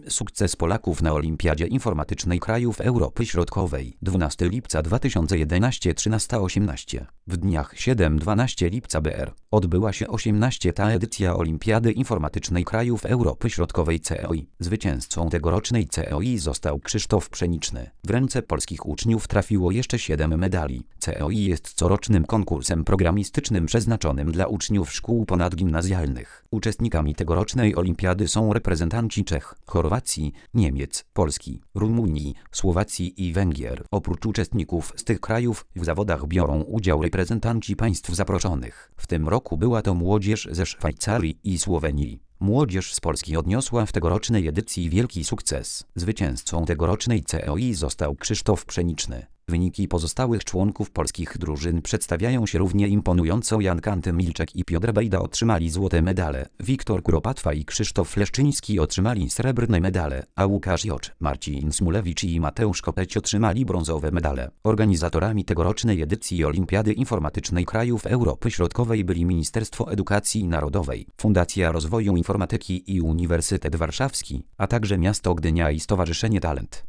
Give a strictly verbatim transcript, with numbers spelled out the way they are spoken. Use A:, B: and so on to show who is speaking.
A: Sukces Polaków na Olimpiadzie Informatycznej Krajów Europy Środkowej dwunastego lipca dwa tysiące jedenastego trzynaście osiemnaście. W dniach siódmego do dwunastego lipca B R odbyła się osiemnasta edycja Olimpiady Informatycznej Krajów Europy Środkowej C O I. Zwycięzcą tegorocznej C O I został Krzysztof Pszeniczny. W ręce polskich uczniów trafiło jeszcze siedem medali. C O I jest corocznym konkursem programistycznym przeznaczonym dla uczniów szkół ponadgimnazjalnych. Uczestnikami tegorocznej olimpiady są reprezentanci Czech, Chorwacji, Niemiec, Polski, Rumunii, Słowacji i Węgier. Oprócz uczestników z tych krajów w zawodach biorą udział reprezentanci państw zaproszonych. W tym roku była to młodzież ze Szwajcarii i Słowenii. Młodzież z Polski odniosła w tegorocznej edycji wielki sukces. Zwycięzcą tegorocznej C O I został Krzysztof Pszeniczny. Wyniki pozostałych członków polskich drużyn przedstawiają się równie imponująco. Jan Kanty-Milczek i Piotr Bejda otrzymali złote medale, Wiktor Kuropatwa i Krzysztof Leszczyński otrzymali srebrne medale, a Łukasz Jocz, Marcin Smulewicz i Mateusz Kopeć otrzymali brązowe medale. Organizatorami tegorocznej edycji Olimpiady Informatycznej Krajów Europy Środkowej byli Ministerstwo Edukacji Narodowej, Fundacja Rozwoju Informatyki i Uniwersytet Warszawski, a także miasto Gdynia i Stowarzyszenie Talent.